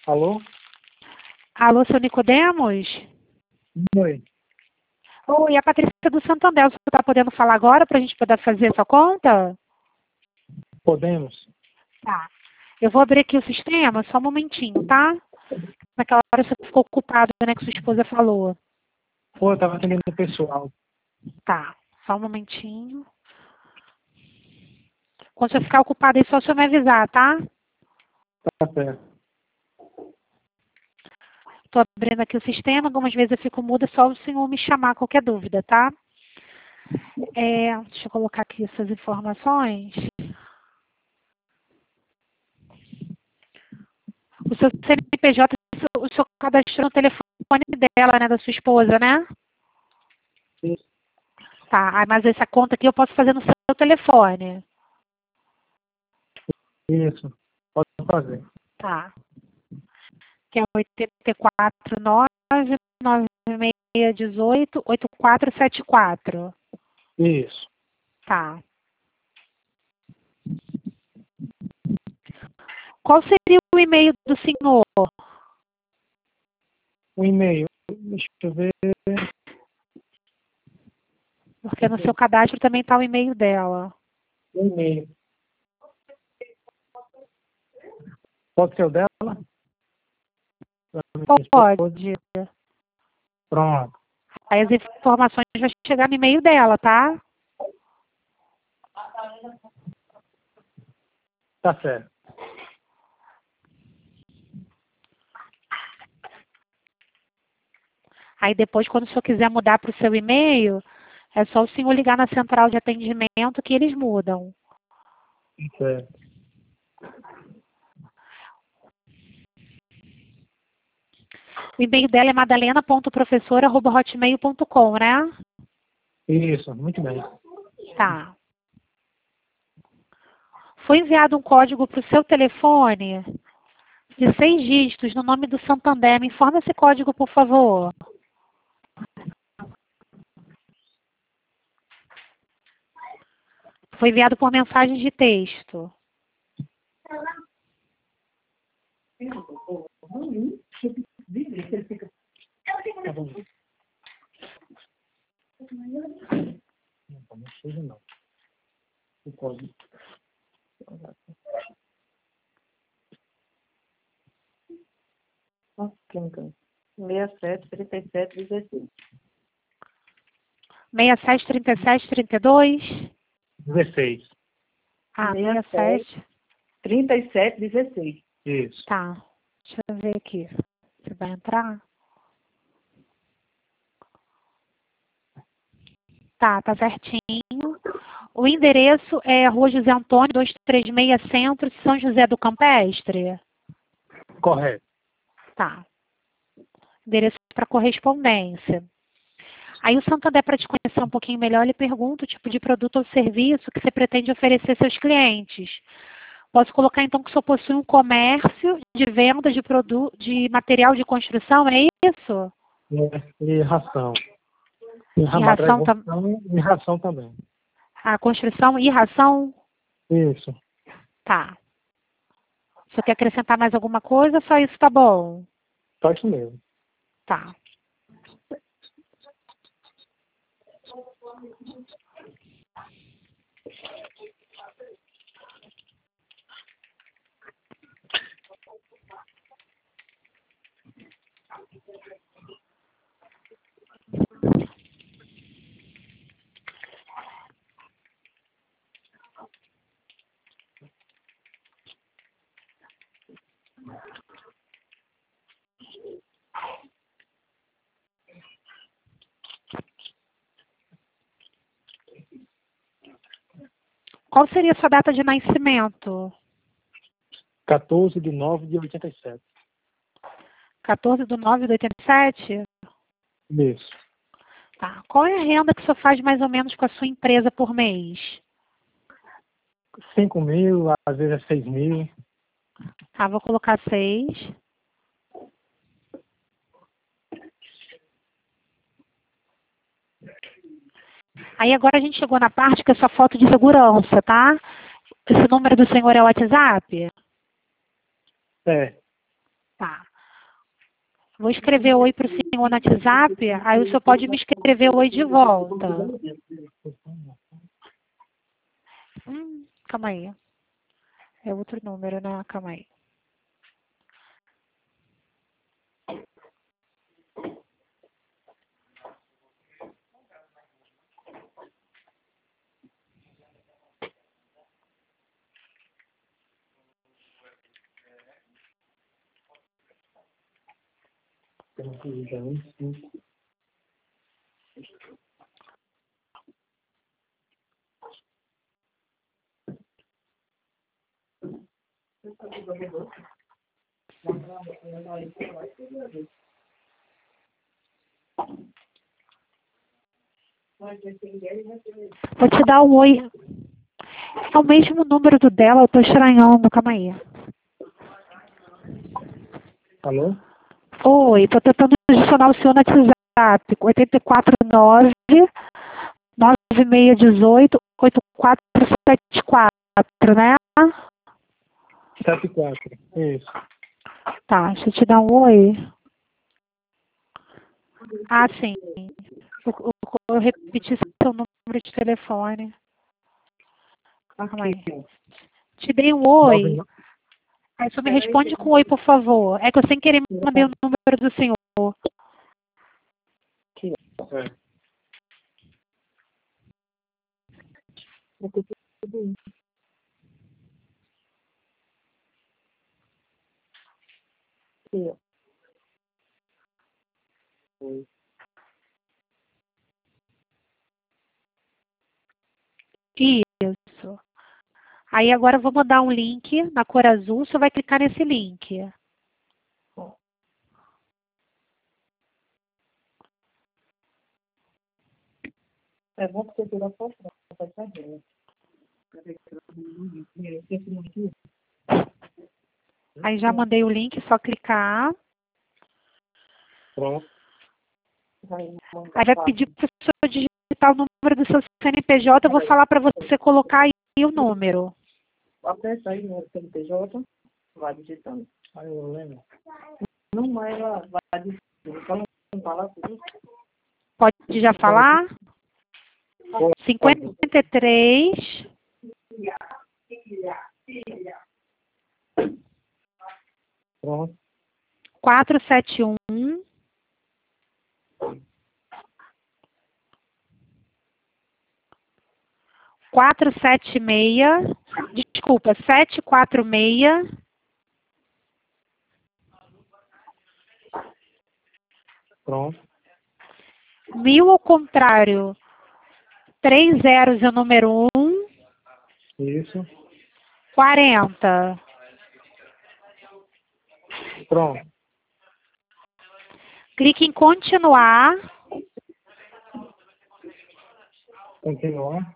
Alô? Alô, seu Nicodemos? Oi. Oi, a Patrícia do Santander. Você está podendo falar agora para a gente poder fazer essa conta? Podemos? Tá. Eu vou abrir aqui o sistema, só um momentinho, tá? Naquela hora você ficou ocupado, né, que sua esposa falou. Pô, eu tava atendendo o pessoal. Tá, só um momentinho. Quando você ficar ocupado aí, só você me avisar, tá? Tá certo. Estou abrindo aqui o sistema, algumas vezes eu fico muda, só o senhor me chamar qualquer dúvida, tá? Deixa eu colocar aqui essas informações. O seu CNPJ, o senhor cadastrou no telefone dela, né, da sua esposa, né? Isso. Tá, mas essa conta aqui eu posso fazer no seu telefone. Isso. Pode fazer. Tá. Que é 849-9618-8474. Isso. Tá. Qual seria o e-mail do senhor? O e-mail. Deixa eu ver. Porque no seu cadastro também está o e-mail dela. O e-mail. Pode ser o dela? Pode. Pronto. Aí as informações vão chegar no e-mail dela, tá? Tá certo. Aí depois, quando o senhor quiser mudar para o seu e-mail, é só o senhor ligar na central de atendimento que eles mudam. Certo. O e-mail dela é madalena.professora@hotmail.com, né? Isso. Muito bem. Tá. Foi enviado um código para o seu telefone de 6 dígitos no nome do Santander. Me informa esse código, por favor. Foi enviado por mensagem de texto. Tá bom. Não chega não. O código. 673716. 673732. 16. Ah, 67. 67. 3716. Isso. Tá. Deixa eu ver aqui. Você vai entrar? Tá certinho. O endereço é Rua José Antônio, 236 Centro, São José do Campestre. Correto. Tá. Endereço para correspondência. Aí o Santander, para te conhecer um pouquinho melhor, ele pergunta o tipo de produto ou serviço que você pretende oferecer aos seus clientes. Posso colocar então que o senhor possui um comércio de venda de material de construção, é isso? E ração. E ração e ração também. A construção e ração? Isso. Tá. O senhor quer acrescentar mais alguma coisa? Só isso tá bom? Só isso mesmo. Tá. Qual seria a sua data de nascimento? 14/9/87. 14/9/87? Isso. Tá. Qual é a renda que o senhor faz mais ou menos com a sua empresa por mês? 5.000, às vezes é 6.000. Tá, vou colocar 6. Aí agora a gente chegou na parte que é sua foto de segurança, tá? Esse número do senhor é o WhatsApp? É. Tá. Vou escrever oi para o senhor no WhatsApp, aí o senhor pode me escrever oi de volta. Calma aí. É outro número, né? Calma aí. Vou te dar um oi. É o mesmo número do dela, eu tô estranhando, calma aí. Alô? Oi, tô tentando adicionar o senhor no WhatsApp, 849 9618 8474, né? 74. Isso. Tá, deixa eu te dar um oi. Ah, sim. Eu repeti seu número de telefone. Calma aí. Te dei um oi. Aí você me responde com oi, por favor. É que eu sem querer mandei o número do senhor. Isso. Aí agora eu vou mandar um link na cor azul, você vai clicar nesse link. É bom que você tira a foto, vai saber. Aí já mandei o link, só clicar. Pronto. Aí vai pedir para o senhor digitar o número do seu CNPJ, eu vou falar para você colocar aí o número. Aperta aí no CNPJ, vai digitando. Aí eu lembro. Não vai, vai digitando. Só não fala tudo. Pode já falar? 53 Pronto. 471 476, desculpa, 746 Pronto. 1000 ao contrário, 3 zeros é o número 1, Isso. 40. Pronto. Clique em continuar. Continuar.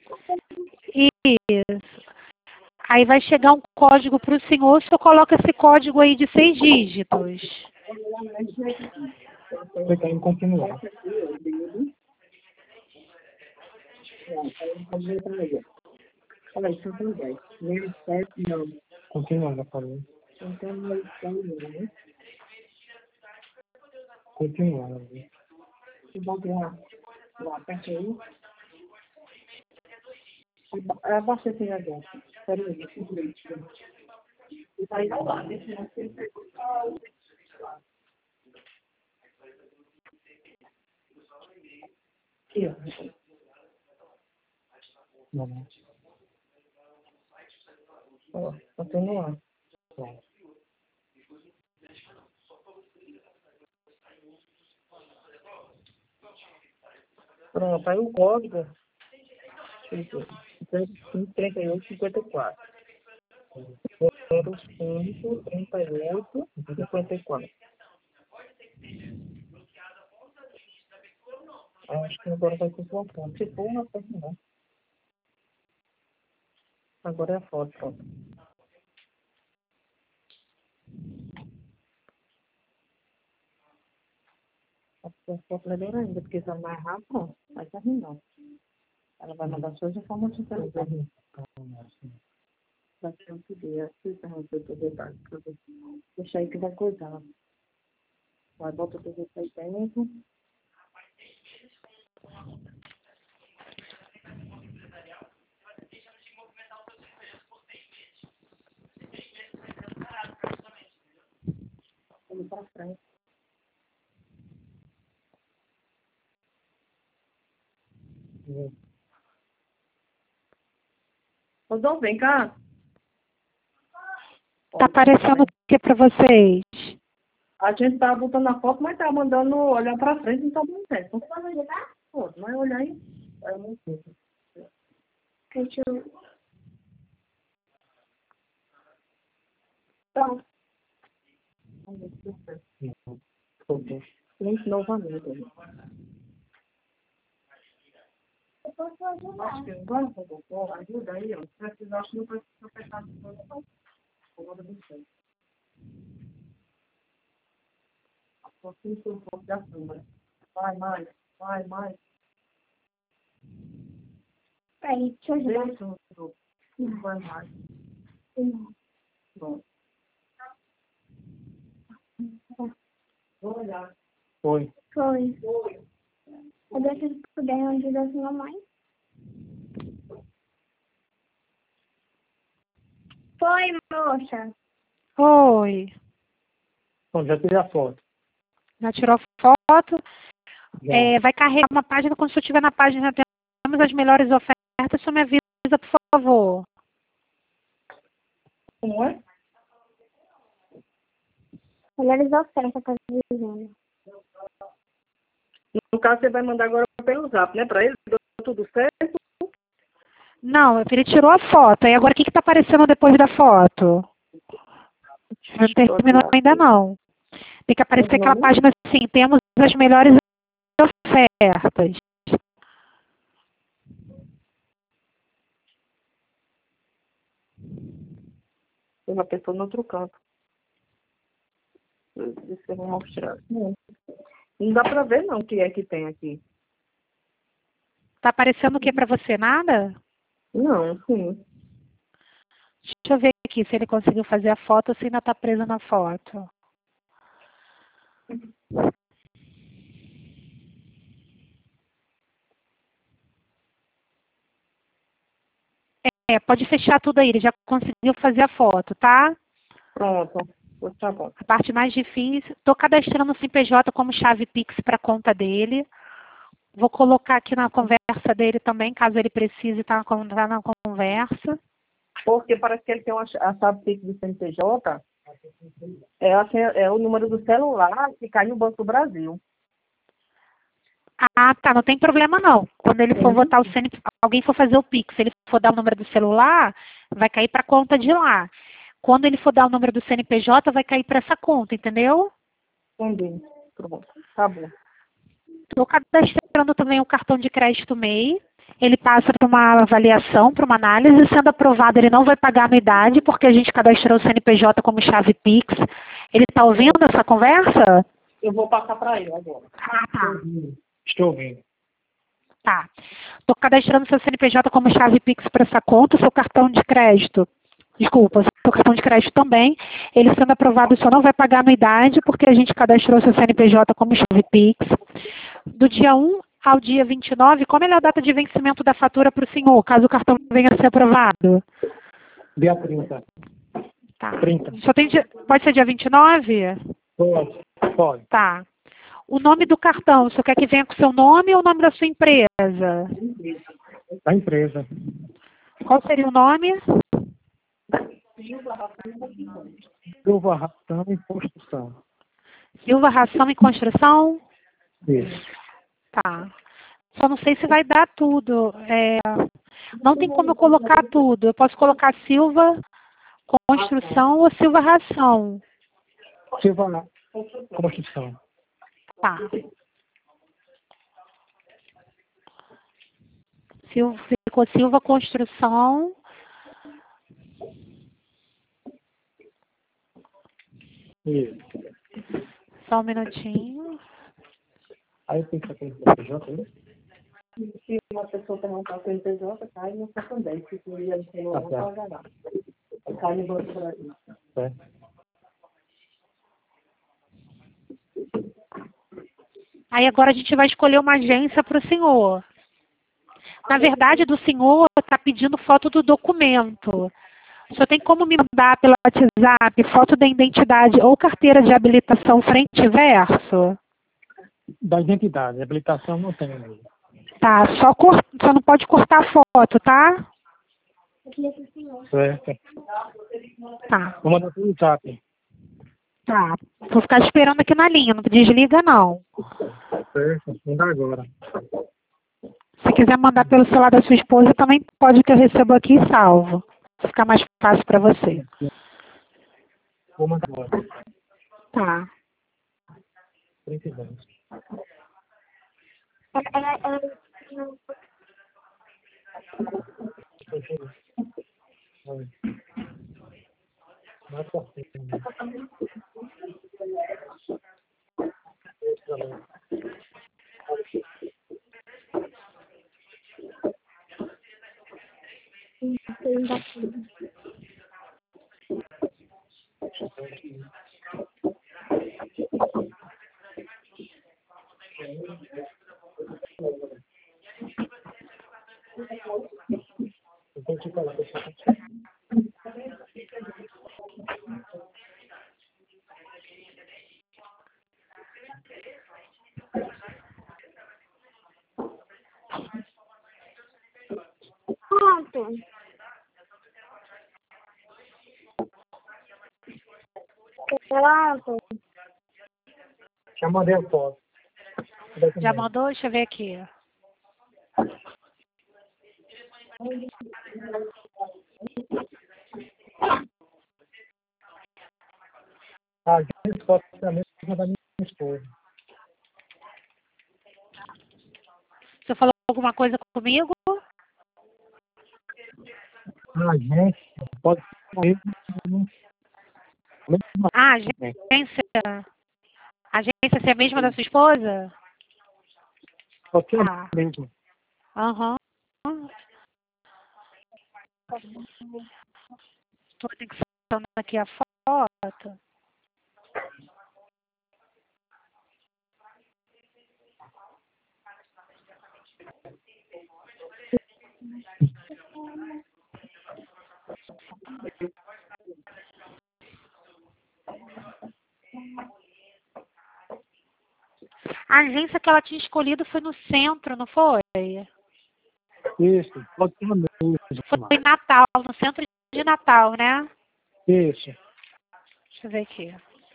Isso. Aí vai chegar um código para o senhor, o senhor coloca esse código aí de 6 dígitos. Clicar em continuar. Olha aí, são 10. 67, não. Continuar, já falei. Então, não está né? Continuar. Se bota lá, aperta aí. Abaixa esse negócio. Espera aí, e tá aí lá, deixa eu ver. Aqui, ó. Não. Ó, continuar. Pronto. Pronto, aí o código 3854. 05 38 54. Acho que agora vai ser sua fonte. Se for, não pode não. Agora é a foto, pronto. A foto é melhor ainda, porque se ela mais rápido, não. Vai terminar. Ela vai mandar suas informações para você. Vai ter um PDF, você vai ter o detalhe para você. Deixa aí que vai cuidar. Vai, bota tudo isso aí dentro. Vamos pra frente. Rodolfo, vem cá. Tá aparecendo o que para vocês? A gente tá botando a foto, mas tá mandando olhar pra frente, não tá bom tempo. Você vai olhar? Pô, vai olhar aí. É muito simples. Deixa eu... Pronto. Gente, novamente. Eu posso ajudar. Acho que agora, Rodolfo, ajuda aí, ó. Se precisar, acho que não precisa fechar de coisa. Agora não sei. Assim, um pouco da câmera. Vai mais, vai mais. Peraí, deixa eu ajudar. Deixa eu vai mais. Pronto. Vou olhar. Foi. Foi. Eu deixo se puder ajudar a sua mãe. Foi, moça. Oi. Bom, já tirei a foto. Já tirou foto? Já. Vai carregar uma página, quando você estiver na página, temos as melhores ofertas, só me avisa, por favor. Como é? Melhores ofertas, tá dizendo. No caso, você vai mandar agora pelo zap, né? Pra ele, deu tudo certo? Não, ele tirou a foto. E agora o que está aparecendo depois da foto? Não terminou ainda não. Tem que aparecer aquela página assim, temos as melhores ofertas. Tem uma pessoa no outro canto. Isso que eu vou mostrar. Não dá pra ver, não, o que é que tem aqui. Está aparecendo o que para você? Nada? Não, sim. Deixa eu ver aqui se ele conseguiu fazer a foto ou se ainda está preso na foto. Pode fechar tudo aí, ele já conseguiu fazer a foto, tá? Pronto. Tá bom. A parte mais difícil, estou cadastrando o CNPJ como chave Pix para a conta dele. Vou colocar aqui na conversa dele também, caso ele precise estar na conversa. Porque parece que ele tem a chave Pix do CNPJ. É o número do celular que cai no Banco do Brasil. Ah, tá, não tem problema não. Quando ele for votar o CNPJ, alguém for fazer o Pix, se ele for dar o número do celular, vai cair para a conta de lá. Quando ele for dar o número do CNPJ, vai cair para essa conta, entendeu? Entendi. Pronto. Tá bom. Estou cadastrando também o cartão de crédito MEI. Ele passa para uma avaliação, para uma análise. Sendo aprovado, ele não vai pagar anuidade, porque a gente cadastrou o CNPJ como chave Pix. Ele está ouvindo essa conversa? Eu vou passar para ele agora. Ah, tá. Estou ouvindo. Tá. Estou cadastrando seu CNPJ como chave Pix para essa conta, seu cartão de crédito. Desculpa, seu cartão de crédito também. Ele sendo aprovado, só não vai pagar anuidade, porque a gente cadastrou seu CNPJ como chave Pix. Do dia 1 ao dia 29, qual é a data de vencimento da fatura para o senhor, caso o cartão venha a ser aprovado? Dia 30. Tá. 30. Pode ser dia 29? Pode. Pode. Tá. O nome do cartão, o senhor quer que venha com o seu nome ou o nome da sua empresa? Da empresa. Qual seria o nome? Silva Ratão e Construção. Silva Ração e Construção? Isso. Tá. Só não sei se vai dar tudo. Não tem como eu colocar tudo. Eu posso colocar Silva Construção ou Silva Ração. Silva Construção. Tá. Ficou Silva Construção. Isso. Só um minutinho. Aí tem que saber o CNPJ, né? Se uma pessoa tem um cartão de PJ, cai no cartão 10. Se ele tem um Tá certo. pagará. Cai no Banco do Brasil. É. Aí agora a gente vai escolher uma agência para o senhor. Na verdade, do senhor está pedindo foto do documento. O senhor tem como me mandar pelo WhatsApp foto da identidade ou carteira de habilitação frente e verso? Da identidade, habilitação não tem mesmo. Tá, só não pode cortar a foto, tá? Certo. Tá, Vou mandar pelo WhatsApp. tá. Vou ficar esperando aqui na linha, não desliga não. Certo, manda agora. Se quiser mandar pelo celular da sua esposa, também pode, que eu recebo aqui e salvo. Vai ficar mais fácil para você. Vou mandar agora. Tá. 30 anos. Não é possível. Eu tenho que falar, pessoal. Pronto. Pronto. Já mandei a foto. Já mandou? Deixa eu ver aqui. A gente foto também da minha esposa. Você falou alguma coisa comigo? A gente pode ser Ah, agência. Agência, você é a mesma da sua esposa? pode ser Tá. mesmo. Aham. Estou anexando aqui a foto. A agência que ela tinha escolhido foi no centro, não foi? Isso, pode ser mesmo. Foi em Natal, no centro de Natal, né? Isso. Deixa eu ver aqui.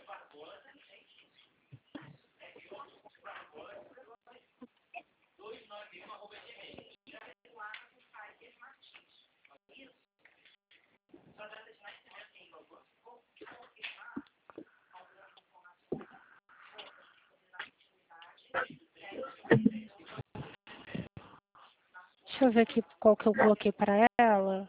Deixa eu ver aqui qual que eu coloquei para ela.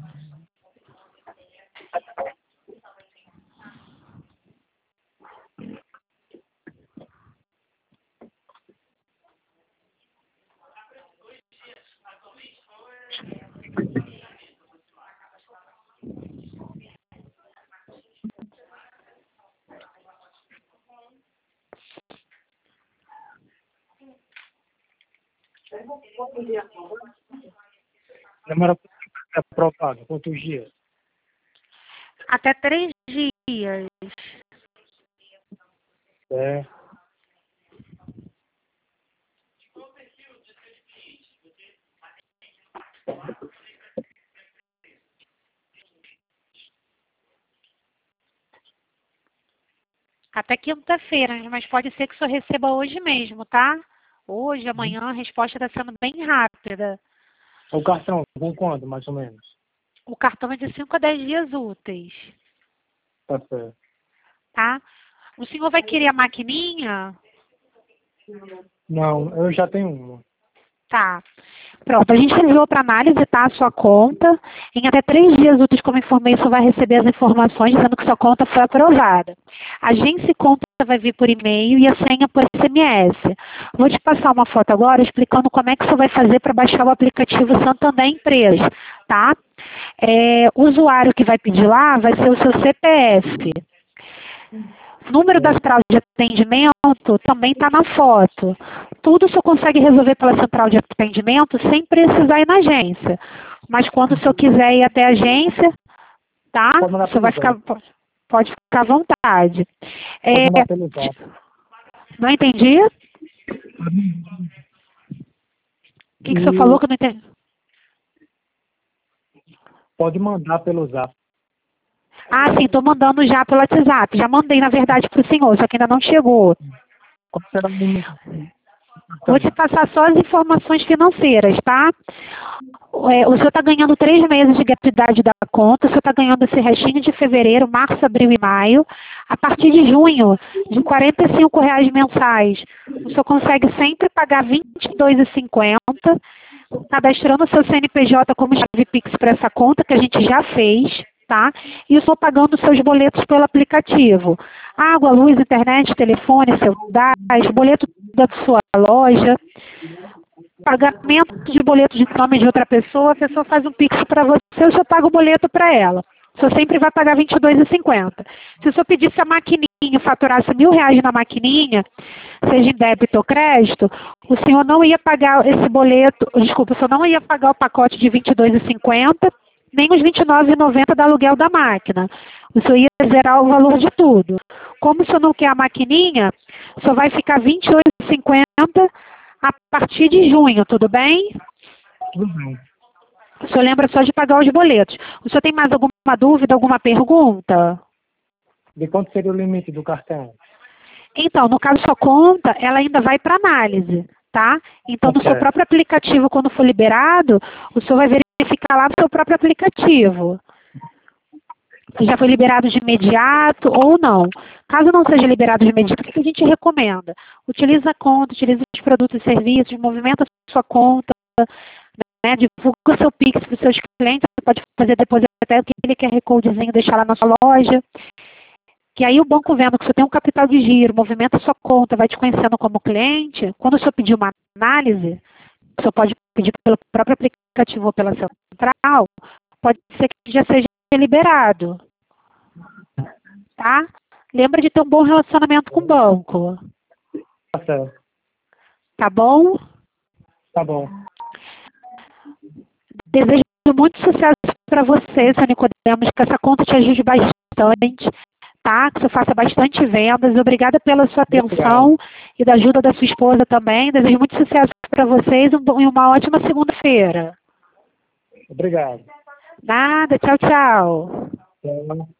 Demora para ser aprovado. Quantos dias? Até 3 dias. É. Até quinta-feira, mas pode ser que o senhor receba hoje mesmo, tá? Hoje, amanhã, a resposta está sendo bem rápida. O cartão, com quanto, mais ou menos? O cartão é de 5 a 10 dias úteis, Tá certo. tá? O senhor vai querer a maquininha? Não, eu já tenho uma. Tá. Pronto, a gente enviou para análise, tá? A sua conta. Em até 3 dias úteis, como informei, o senhor vai receber as informações dizendo que sua conta foi aprovada. A agência e conta vai vir por e-mail e a senha por SMS. Vou te passar uma foto agora explicando como é que você vai fazer para baixar o aplicativo Santander Empresa, tá? O usuário que vai pedir lá vai ser o seu CPF. Número da central de atendimento também está na foto. Tudo o senhor consegue resolver pela central de atendimento sem precisar ir na agência. Mas quando o senhor quiser ir até a agência, tá? O senhor vai ficar, pode ficar à vontade. Não entendi? O que o senhor falou que eu não entendi? Pode mandar pelo Zap. Ah, sim, estou mandando já pelo WhatsApp. Já mandei, na verdade, para o senhor, só que ainda não chegou. Qual será o limite? Vou te passar só as informações financeiras, tá? O senhor está ganhando 3 meses de gratuidade da conta, o senhor está ganhando esse restinho de fevereiro, março, abril e maio. A partir de junho, de R$ 45 mensais, o senhor consegue sempre pagar R$ 22,50, cadastrando o seu CNPJ como chave Pix para essa conta, que a gente já fez, tá? E o senhor pagando os seus boletos pelo aplicativo. Água, luz, internet, telefone, celular, boleto da sua loja, pagamento de boleto de nome de outra pessoa, a pessoa faz um Pix para você, o senhor paga o boleto para ela. O senhor sempre vai pagar R$ 22,50. Se o senhor pedisse a maquininha, faturasse R$ 1.000 na maquininha, seja em débito ou crédito, o senhor não ia pagar esse boleto, desculpa, o senhor não ia pagar o pacote de R$ 22,50, nem os R$ 29,90 do aluguel da máquina. O senhor ia zerar o valor de tudo. Como o senhor não quer a maquininha, o senhor vai ficar R$ 28,50 a partir de junho, tudo bem? Tudo bem. O senhor lembra só de pagar os boletos. O senhor tem mais alguma dúvida, alguma pergunta? De quanto seria o limite do cartão? Então, no caso, sua conta, ela ainda vai para análise, tá? Então, no seu próprio aplicativo, quando for liberado, o senhor vai verificar lá no seu próprio aplicativo. Se já foi liberado de imediato ou não. Caso não seja liberado de imediato, o que a gente recomenda? Utilize a conta, utilize os produtos e serviços, movimenta a sua conta, né? Divulga o seu Pix para os seus clientes, você pode fazer depois até aquele QR Codezinho, deixar lá na sua loja. Que aí o banco vendo que você tem um capital de giro, movimenta a sua conta, vai te conhecendo como cliente, quando o senhor pedir uma análise, o senhor pode pedir pelo próprio aplicativo ou pela central, pode ser que já seja liberado. Tá? Lembra de ter um bom relacionamento com o banco. Tá certo. Tá bom? Tá bom. Desejo muito sucesso para você, Sr. Nicodemos, que essa conta te ajude bastante, tá? Que você faça bastante vendas. Obrigada pela sua atenção e da ajuda da sua esposa também. Desejo muito sucesso para vocês e uma ótima segunda-feira. Obrigado. Nada, tchau, tchau. Tchau.